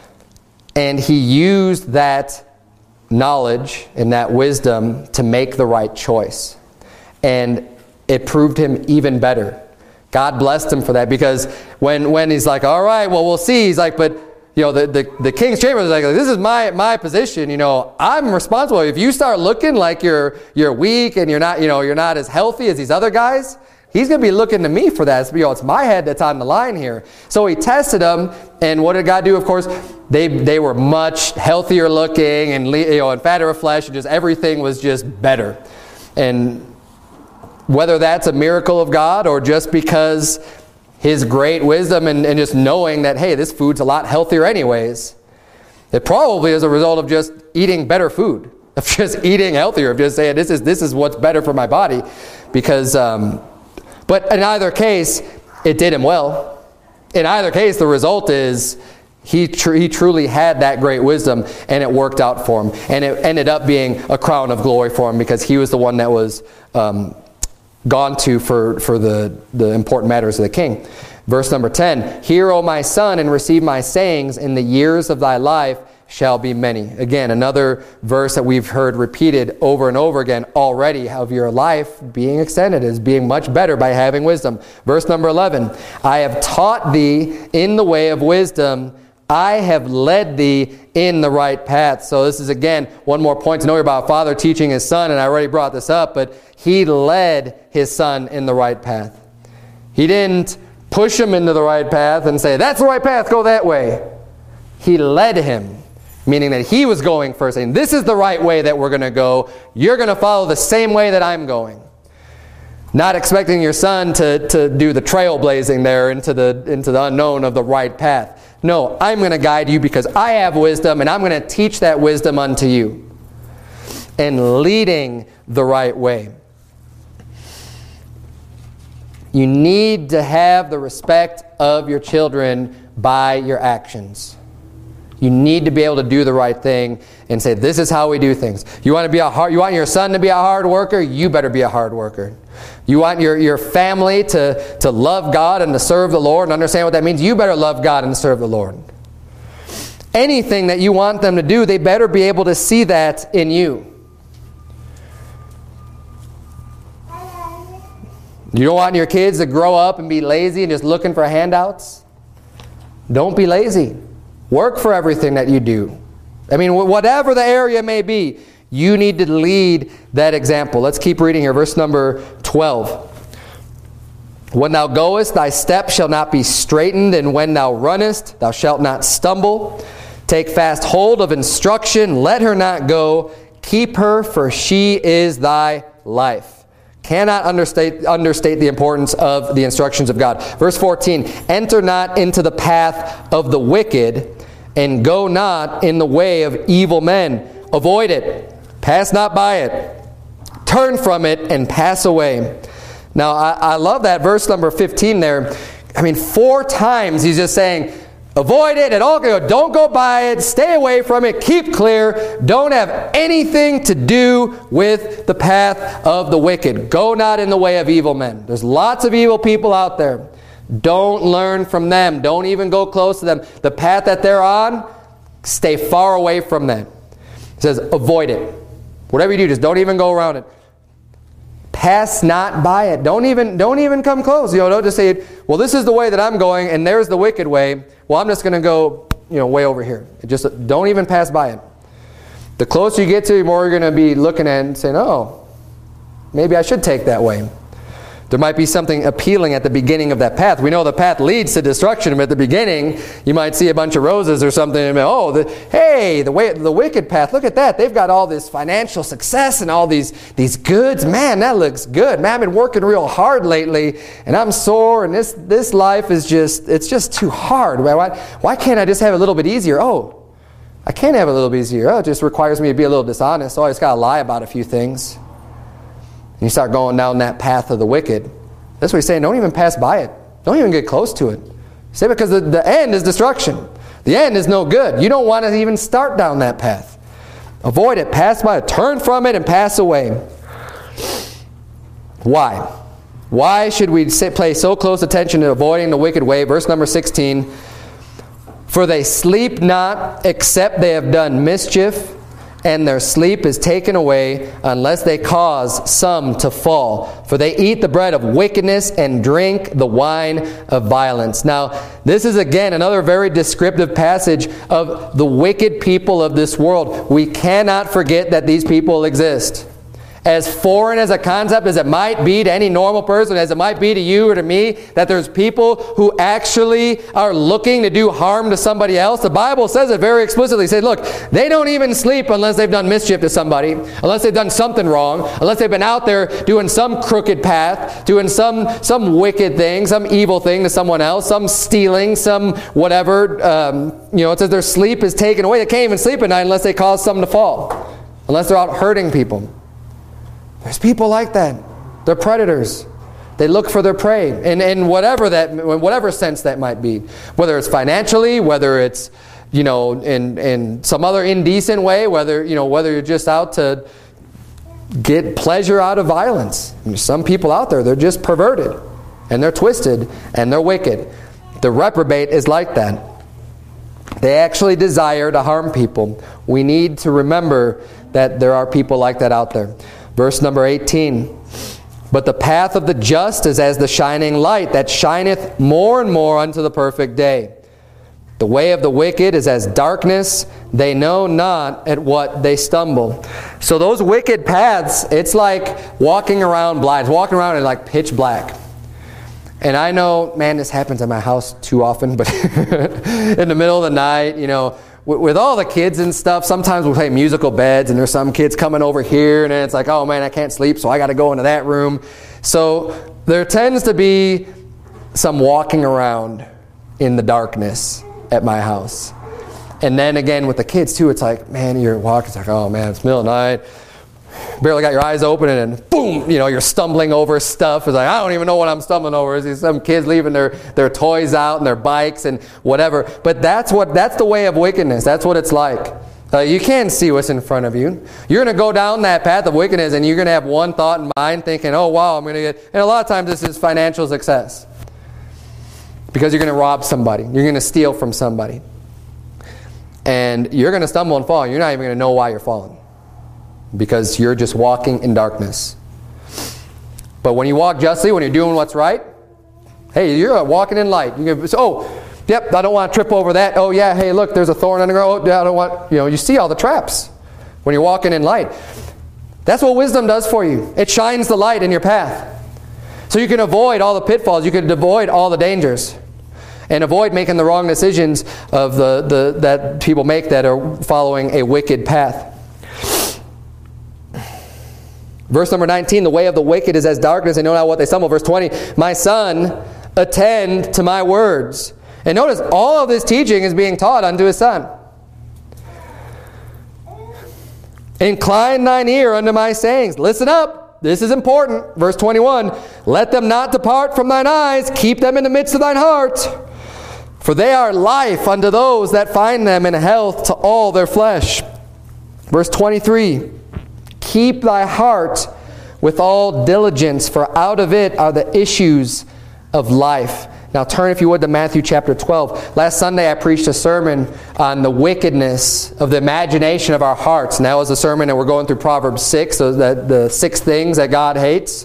And he used that knowledge and that wisdom to make the right choice. And it proved him even better. God blessed him for that, because when, when he's like, all right, well, we'll see. He's like, but, you know, the, the, the king's chamber is like, this is my, my position. You know, I'm responsible. If you start looking like you're, you're weak and you're not, you know, you're not as healthy as these other guys, he's going to be looking to me for that. It's, you know, it's my head that's on the line here. So he tested them, and what did God do? Of course, they they were much healthier looking, and, you know, and fatter of flesh, and just everything was just better. And whether that's a miracle of God or just because his great wisdom and, and just knowing that, hey, this food's a lot healthier anyways, it probably is a result of just eating better food, of just eating healthier, of just saying this is this is what's better for my body, because. Um, But in either case, it did him well. In either case, the result is he, tr- he truly had that great wisdom, and it worked out for him. And it ended up being a crown of glory for him, because he was the one that was um, gone to for, for the, the important matters of the king. Verse number ten, hear, O my son, and receive my sayings. In the years of thy life shall be many. Again, another verse that we've heard repeated over and over again already, of your life being extended is being much better by having wisdom. Verse number eleven, I have taught thee in the way of wisdom. I have led thee in the right path. So this is, again, one more point to know about a father teaching his son, and I already brought this up, but he led his son in the right path. He didn't push him into the right path and say, that's the right path, go that way. He led him. Meaning that he was going first, saying, this is the right way that we're going to go. You're going to follow the same way that I'm going. Not expecting your son to, to do the trailblazing there into the, into the unknown of the right path. No, I'm going to guide you because I have wisdom, and I'm going to teach that wisdom unto you. And leading the right way. You need to have the respect of your children by your actions. You need to be able to do the right thing and say, this is how we do things. You want to be a hard, you want your son to be a hard worker? You better be a hard worker. You want your, your family to, to love God and to serve the Lord and understand what that means? You better love God and serve the Lord. Anything that you want them to do, they better be able to see that in you. You don't want your kids to grow up and be lazy and just looking for handouts? Don't be lazy. Work for everything that you do. I mean, whatever the area may be, you need to lead that example. Let's keep reading here. Verse number twelve. When thou goest, thy steps shall not be straitened, and when thou runnest, thou shalt not stumble. Take fast hold of instruction, let her not go. Keep her, for she is thy life. Cannot understate, understate the importance of the instructions of God. Verse fourteen, enter not into the path of the wicked, and go not in the way of evil men. Avoid it. Pass not by it. Turn from it and pass away. Now, I, I love that verse number fifteen there. I mean, four times he's just saying, avoid it at all. Don't go by it. Stay away from it. Keep clear. Don't have anything to do with the path of the wicked. Go not in the way of evil men. There's lots of evil people out there. Don't learn from them. Don't even go close to them. The path that they're on, stay far away from them. It says avoid it. Whatever you do, just don't even go around it. Pass not by it. Don't even, don't even come close. You know, don't just say, well, this is the way that I'm going, and there's the wicked way. Well, I'm just going to go, you know, way over here. Just don't even pass by it. The closer you get to it, the more you're going to be looking at it and saying, oh, maybe I should take that way. There might be something appealing at the beginning of that path. We know the path leads to destruction, but at the beginning, you might see a bunch of roses or something, and oh, the, hey, the way the wicked path, look at that. They've got all this financial success and all these, these goods. Man, that looks good. Man, I've been working real hard lately, and I'm sore, and this, this life is just, it's just too hard. Why, why can't I just have it a little bit easier? Oh, I can have it a little bit easier. Oh, it just requires me to be a little dishonest. Oh, I just got to lie about a few things. And you start going down that path of the wicked. That's what he's saying. Don't even pass by it. Don't even get close to it. Say because the, the end is destruction. The end is no good. You don't want to even start down that path. Avoid it. Pass by it. Turn from it and pass away. Why? Why should we say, pay so close attention to avoiding the wicked way? Verse number sixteen. For they sleep not except they have done mischief, and their sleep is taken away unless they cause some to fall. For they eat the bread of wickedness and drink the wine of violence. Now, this is again another very descriptive passage of the wicked people of this world. We cannot forget that these people exist. As foreign as a concept as it might be to any normal person, as it might be to you or to me, that there's people who actually are looking to do harm to somebody else. The Bible says it very explicitly. Say, look, they don't even sleep unless they've done mischief to somebody, unless they've done something wrong, unless they've been out there doing some crooked path, doing some, some wicked thing, some evil thing to someone else, some stealing, some whatever. Um, you know, it says their sleep is taken away. They can't even sleep at night unless they cause something to fall, unless they're out hurting people. There's people like that. They're predators. They look for their prey in, in whatever that, in whatever sense that might be. Whether it's financially, whether it's, you know, in, in some other indecent way, whether, you know, whether you're just out to get pleasure out of violence. I mean, some people out there, they're just perverted, and they're twisted, and they're wicked. The reprobate is like that. They actually desire to harm people. We need to remember that there are people like that out there. Verse number eighteen. But the path of the just is as the shining light that shineth more and more unto the perfect day. The way of the wicked is as darkness. They know not at what they stumble. So those wicked paths, it's like walking around blind, walking around in like pitch black. And I know, man, this happens at my house too often, but in the middle of the night, you know, with all the kids and stuff, sometimes we'll play musical beds, and there's some kids coming over here, and then it's like, oh man, I can't sleep, so I got to go into that room. So there tends to be some walking around in the darkness at my house. And then again with the kids too, it's like, man, you're walking, it's like, oh man, it's middle of the night. Barely got your eyes open, and then boom, you know, you're stumbling over stuff. It's like, I don't even know what I'm stumbling over. It's some kids leaving their, their toys out and their bikes and whatever. But that's what that's the way of wickedness. That's what it's like. Uh, you can't see what's in front of you. You're going to go down that path of wickedness, and you're going to have one thought in mind thinking, oh wow, I'm going to get, and a lot of times this is financial success. Because you're going to rob somebody. You're going to steal from somebody. And you're going to stumble and fall. You're not even going to know why you're falling. Because you're just walking in darkness. But when you walk justly, when you're doing what's right, hey, you're walking in light. You can, oh, yep, I don't want to trip over that. Oh yeah, hey, look, there's a thorn on the ground. Oh, yeah, I don't want, you know, you see all the traps when you're walking in light. That's what wisdom does for you. It shines the light in your path. So you can avoid all the pitfalls. You can avoid all the dangers. And avoid making the wrong decisions of the, the that people make that are following a wicked path. Verse number nineteen, the way of the wicked is as darkness, and know not what they stumble. Verse twenty, my son, attend to my words. And notice, all of this teaching is being taught unto his son. Incline thine ear unto my sayings. Listen up. This is important. Verse twenty-one, let them not depart from thine eyes. Keep them in the midst of thine heart. For they are life unto those that find them, and health to all their flesh. Verse twenty-three, keep thy heart with all diligence, for out of it are the issues of life. Now turn, if you would, to Matthew chapter twelve. Last Sunday I preached a sermon on the wickedness of the imagination of our hearts. And that was a sermon, and we're going through Proverbs six, so that the six things that God hates.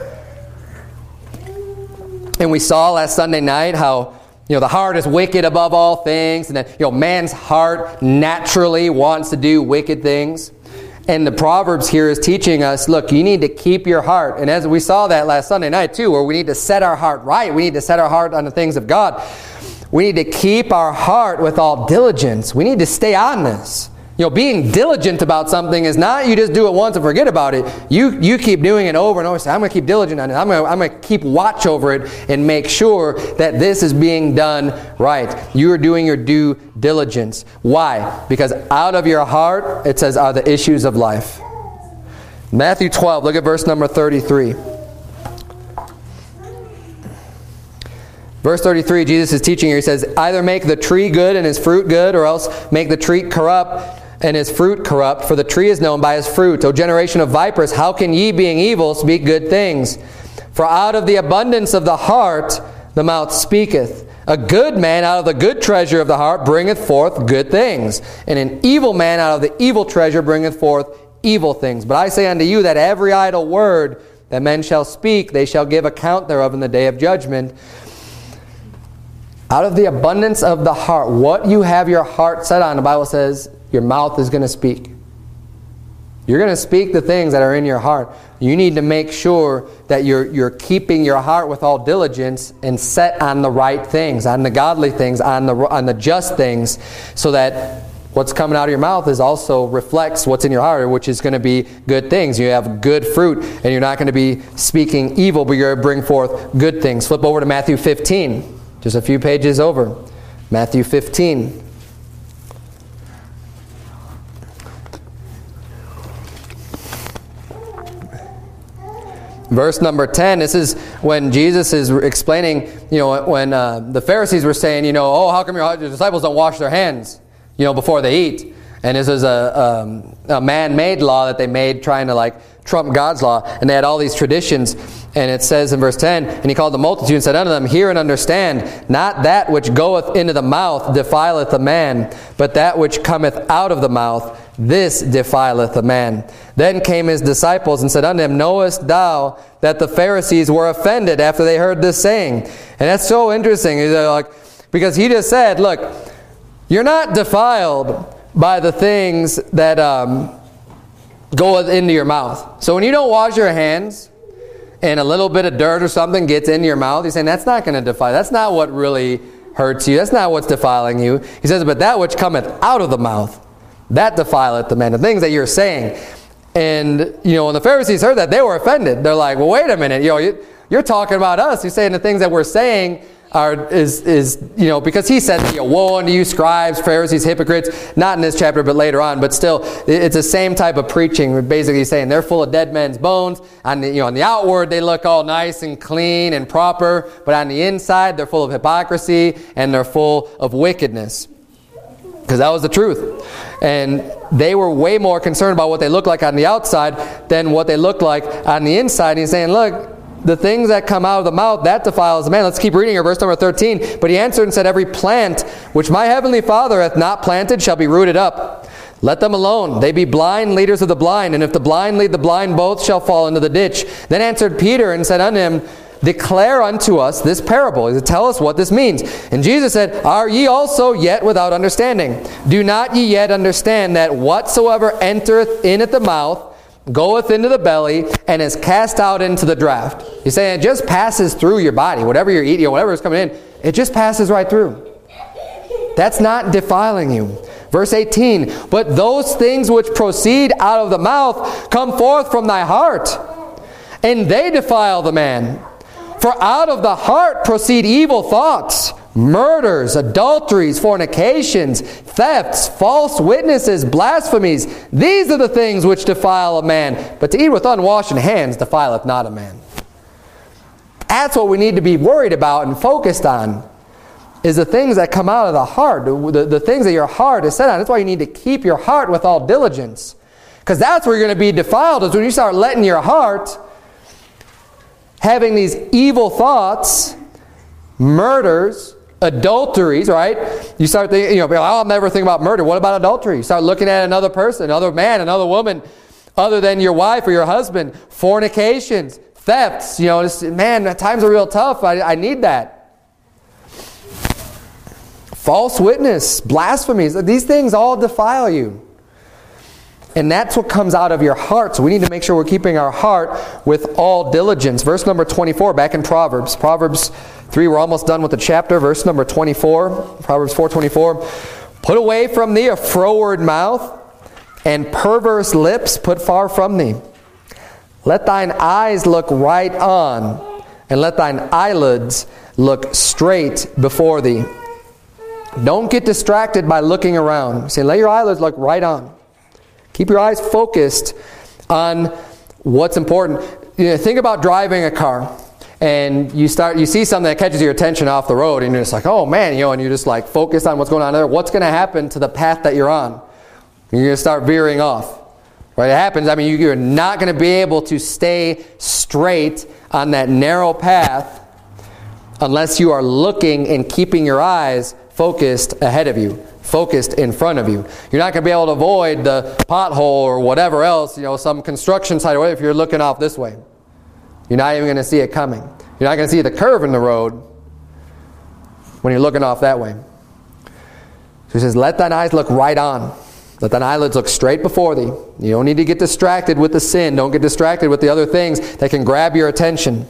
And we saw last Sunday night how, you know, the heart is wicked above all things, and that, you know, man's heart naturally wants to do wicked things. And the Proverbs here is teaching us, look, you need to keep your heart. And as we saw that last Sunday night too, where we need to set our heart right. We need to set our heart on the things of God. We need to keep our heart with all diligence. We need to stay on this. You know, being diligent about something is not you just do it once and forget about it. You you keep doing it over and over. Say, I'm going to keep diligent on it. I'm going to, I'm going to keep watch over it and make sure that this is being done right. You are doing your due diligence. Why? Because out of your heart, it says, are the issues of life. Matthew twelve, look at verse number thirty-three. Verse thirty-three, Jesus is teaching here. He says, either make the tree good and his fruit good, or else make the tree corrupt and his fruit corrupt. For the tree is known by his fruit. O generation of vipers, how can ye, being evil, speak good things? For out of the abundance of the heart the mouth speaketh. A good man out of the good treasure of the heart bringeth forth good things. And an evil man out of the evil treasure bringeth forth evil things. But I say unto you that every idle word that men shall speak, they shall give account thereof in the day of judgment. Out of the abundance of the heart, what you have your heart set on, the Bible says, your mouth is going to speak. You're going to speak the things that are in your heart. You need to make sure that you're, you're keeping your heart with all diligence and set on the right things, on the godly things, on the, on the just things, so that what's coming out of your mouth is also reflects what's in your heart, which is going to be good things. You have good fruit, and you're not going to be speaking evil, but you're going to bring forth good things. Flip over to Matthew fifteen. Just a few pages over. Matthew fifteen. Verse number ten, this is when Jesus is explaining, you know, when uh, the Pharisees were saying, you know, oh, how come your disciples don't wash their hands, you know, before they eat? And this is a, um, a man-made law that they made trying to like trump God's law. And they had all these traditions. And it says in verse ten, and he called the multitude and said unto them, hear and understand, not that which goeth into the mouth defileth a man, but that which cometh out of the mouth, this defileth a man. Then came his disciples and said unto him, knowest thou that the Pharisees were offended after they heard this saying? And that's so interesting, like, because he just said, look, you're not defiled by the things that um, go into your mouth. So when you don't wash your hands and a little bit of dirt or something gets into your mouth, he's saying that's not going to defile. That's not what really hurts you. That's not what's defiling you. He says, but that which cometh out of the mouth, that defileth the man. The things that you're saying. And, you know, when the Pharisees heard that, they were offended. They're like, well, wait a minute. You know, you, you're talking about us. You're saying the things that we're saying are, is, is, you know, because he said, you know, woe unto you, scribes, Pharisees, hypocrites. Not in this chapter, but later on. But still, it's the same type of preaching. We're basically saying they're full of dead men's bones. On the, you know, on the outward, they look all nice and clean and proper. But on the inside, they're full of hypocrisy and they're full of wickedness. Because that was the truth. And they were way more concerned about what they looked like on the outside than what they looked like on the inside. And he's saying, look, the things that come out of the mouth, that defiles the man. Let's keep reading here, verse number thirteen. But he answered and said, every plant which my heavenly Father hath not planted shall be rooted up. Let them alone. They be blind leaders of the blind. And if the blind lead the blind, both shall fall into the ditch. Then answered Peter and said unto him, declare unto us this parable. He said, tell us what this means. And Jesus said, are ye also yet without understanding? Do not ye yet understand that whatsoever entereth in at the mouth goeth into the belly and is cast out into the draught? He's saying it just passes through your body. Whatever you're eating or whatever is coming in, it just passes right through. That's not defiling you. Verse eighteen, but those things which proceed out of the mouth come forth from thy heart, and they defile the man. For out of the heart proceed evil thoughts, murders, adulteries, fornications, thefts, false witnesses, blasphemies. These are the things which defile a man. But to eat with unwashen hands defileth not a man. That's what we need to be worried about and focused on, is the things that come out of the heart, the, the things that your heart is set on. That's why you need to keep your heart with all diligence. Because that's where you're going to be defiled, is when you start letting your heart having these evil thoughts, murders, adulteries, right? You start thinking, you know, oh, I'll never think about murder. What about adultery? You start looking at another person, another man, another woman, other than your wife or your husband. Fornications, thefts, you know, just, man, times are real tough. I, I need that. False witness, blasphemies, these things all defile you. And that's what comes out of your heart. So we need to make sure we're keeping our heart with all diligence. Verse number twenty-four, back in Proverbs. Proverbs three, we're almost done with the chapter. Verse number twenty-four, Proverbs four twenty-four. Put away from thee a froward mouth, and perverse lips put far from thee. Let thine eyes look right on, and let thine eyelids look straight before thee. Don't get distracted by looking around. Say, let your eyelids look right on. Keep your eyes focused on what's important. You know, think about driving a car, and you start you see something that catches your attention off the road, and you're just like, oh man, you know, and you're just like focused on what's going on there. What's going to happen to the path that you're on? You're going to start veering off. Right? It happens. I mean, you're not going to be able to stay straight on that narrow path unless you are looking and keeping your eyes focused ahead of you, focused in front of you. You're not going to be able to avoid the pothole or whatever else, you know, some construction site or whatever, if you're looking off this way. You're not even going to see it coming. You're not going to see the curve in the road when you're looking off that way. So he says, let thine eyes look right on. Let thine eyelids look straight before thee. You don't need to get distracted with the sin. Don't get distracted with the other things that can grab your attention.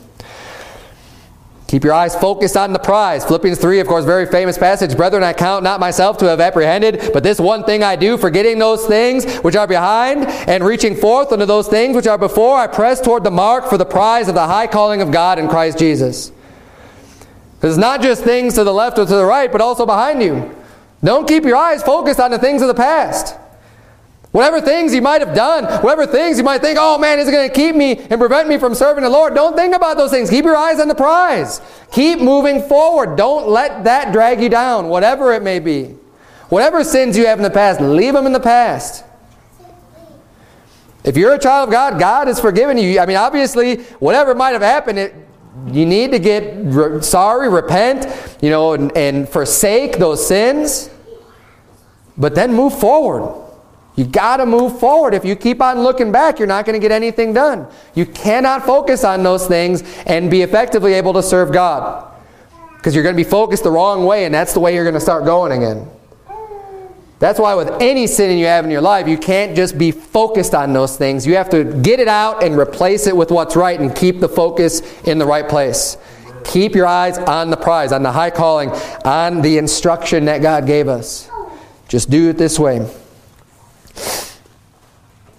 Keep your eyes focused on the prize. Philippians three, of course, very famous passage. Brethren, I count not myself to have apprehended, but this one thing I do, forgetting those things which are behind, and reaching forth unto those things which are before, I press toward the mark for the prize of the high calling of God in Christ Jesus. It's not just things to the left or to the right, but also behind you. Don't keep your eyes focused on the things of the past. Whatever things you might have done, whatever things you might think, oh man, is it going to keep me and prevent me from serving the Lord? Don't think about those things. Keep your eyes on the prize. Keep moving forward. Don't let that drag you down, whatever it may be. Whatever sins you have in the past, leave them in the past. If you're a child of God, God has forgiven you. I mean, obviously, whatever might have happened, it, you need to get re- sorry, repent, you know, and, and forsake those sins. But then move forward. You got to move forward. If you keep on looking back, you're not going to get anything done. You cannot focus on those things and be effectively able to serve God. Because you're going to be focused the wrong way, and that's the way you're going to start going again. That's why with any sin you have in your life, you can't just be focused on those things. You have to get it out and replace it with what's right and keep the focus in the right place. Keep your eyes on the prize, on the high calling, on the instruction that God gave us. Just do it this way.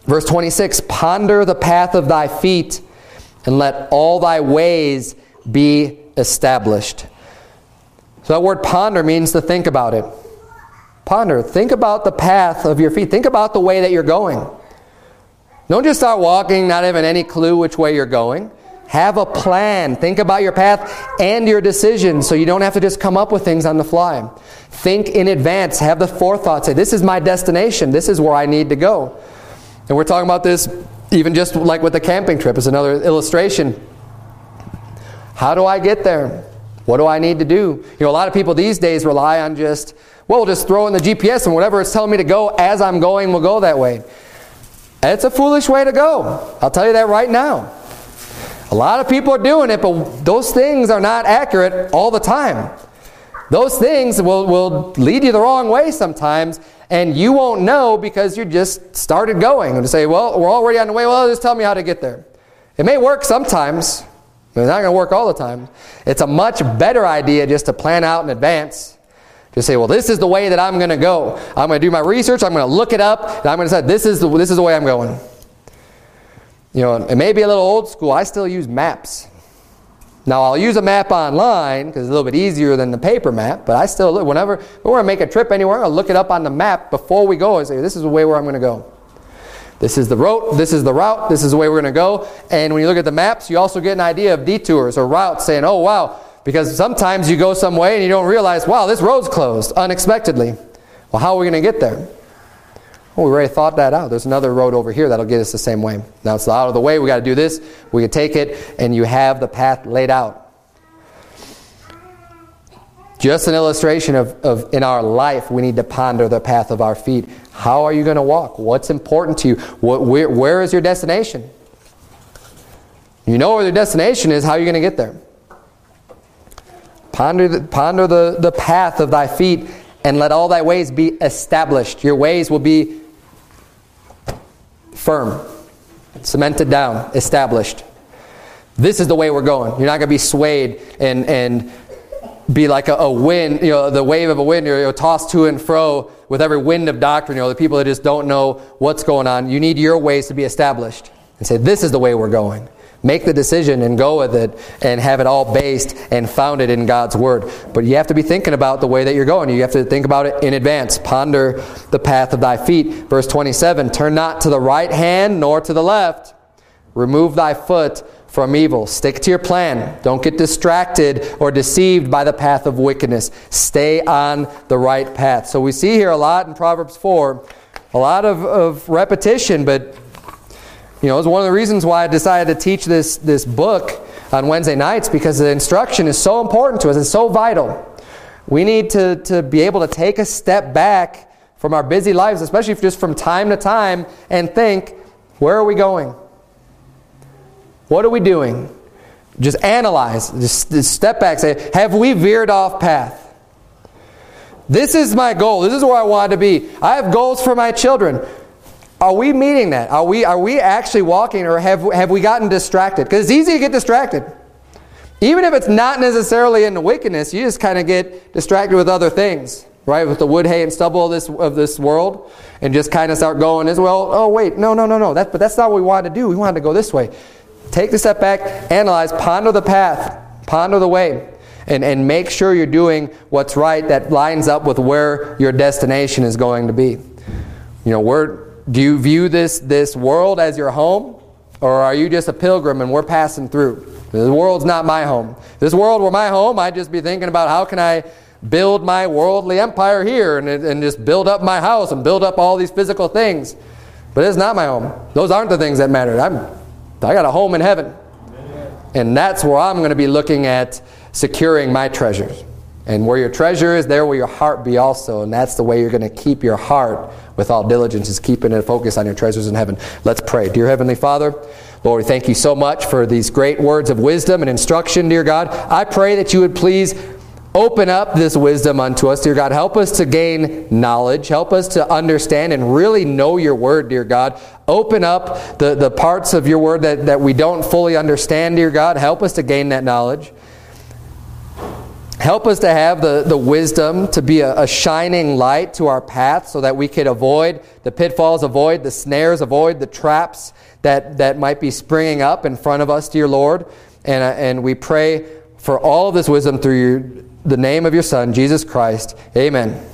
Verse twenty-six, ponder the path of thy feet, and let all thy ways be established. So that word ponder means to think about it. Ponder. Think about the path of your feet. Think about the way that you're going. Don't just start walking not having any clue which way you're going. Have a plan. Think about your path and your decisions so you don't have to just come up with things on the fly. Think in advance. Have the forethought. Say, this is my destination. This is where I need to go. And we're talking about this even just like with the camping trip. It's another illustration. How do I get there? What do I need to do? You know, a lot of people these days rely on just, well, we'll just throw in the G P S and whatever it's telling me to go as I'm going will go that way. It's a foolish way to go. I'll tell you that right now. A lot of people are doing it, but those things are not accurate all the time. Those things will, will lead you the wrong way sometimes, and you won't know because you just started going. And to say, well, we're already on the way. Well, just tell me how to get there. It may work sometimes. But it's not going to work all the time. It's a much better idea just to plan out in advance. Just say, well, this is the way that I'm going to go. I'm going to do my research. I'm going to look it up. And I'm going to say, this is the, this is the way I'm going. You know, it may be a little old school. I still use maps. Now, I'll use a map online because it's a little bit easier than the paper map. But I still look. Whenever we want to make a trip anywhere, I'll look it up on the map before we go and say, this is the way where I'm going to go. This is the route, this is the route, this is the way we're going to go. And when you look at the maps, you also get an idea of detours or routes saying, oh, wow. Because sometimes you go some way and you don't realize, wow, this road's closed unexpectedly. Well, how are we going to get there? Well, we already thought that out. There's another road over here that'll get us the same way. Now it's out of the way. We got to do this. We can take it, and you have the path laid out. Just an illustration of, of in our life, we need to ponder the path of our feet. How are you going to walk? What's important to you? What, where, where is your destination? You know where the destination is. How are you going to get there? Ponder the, ponder the, the path of thy feet, and let all thy ways be established. Your ways will be firm, cemented down, established. This is the way we're going. You're not going to be swayed and and be like a, a wind, you know, the wave of a wind. You're, you're tossed to and fro with every wind of doctrine. You know, the people that just don't know what's going on. You need your ways to be established and say, this is the way we're going. Make the decision and go with it and have it all based and founded in God's Word. But you have to be thinking about the way that you're going. You have to think about it in advance. Ponder the path of thy feet. Verse twenty-seven, turn not to the right hand nor to the left. Remove thy foot from evil. Stick to your plan. Don't get distracted or deceived by the path of wickedness. Stay on the right path. So we see here a lot in Proverbs four, a lot of, of repetition, but you know, it's one of the reasons why I decided to teach this, this book on Wednesday nights, because the instruction is so important to us. It's so vital. We need to, to be able to take a step back from our busy lives, especially just from time to time, and think, where are we going? What are we doing? Just analyze. Just, just step back. Say, have we veered off path? This is my goal. This is where I want to be. I have goals for my children. Are we meeting that? Are we are we actually walking, or have, have we gotten distracted? Because it's easy to get distracted. Even if it's not necessarily in the wickedness, you just kind of get distracted with other things, right? With the wood, hay, and stubble of this, of this world, and just kind of start going as well. Oh, wait, no, no, no, no. That, but that's not what we wanted to do. We wanted to go this way. Take the step back, analyze, ponder the path, ponder the way, and, and make sure you're doing what's right that lines up with where your destination is going to be. You know, we're... Do you view this, this world as your home? Or are you just a pilgrim and we're passing through? This world's not my home. If this world were my home, I'd just be thinking about how can I build my worldly empire here and, and just build up my house and build up all these physical things. But it's not my home. Those aren't the things that matter. I'm, I got a home in heaven. And that's where I'm going to be looking at securing my treasures. And where your treasure is, there will your heart be also. And that's the way you're going to keep your heart with all diligence, is keeping it focused on your treasures in heaven. Let's pray. Dear Heavenly Father, Lord, we thank you so much for these great words of wisdom and instruction, dear God. I pray that you would please open up this wisdom unto us, dear God. Help us to gain knowledge. Help us to understand and really know your word, dear God. Open up the, the parts of your word that, that we don't fully understand, dear God. Help us to gain that knowledge. Help us to have the, the wisdom to be a, a shining light to our path so that we could avoid the pitfalls, avoid the snares, avoid the traps that, that might be springing up in front of us, dear Lord. And, uh, and we pray for all of this wisdom through your, the name of your Son, Jesus Christ. Amen.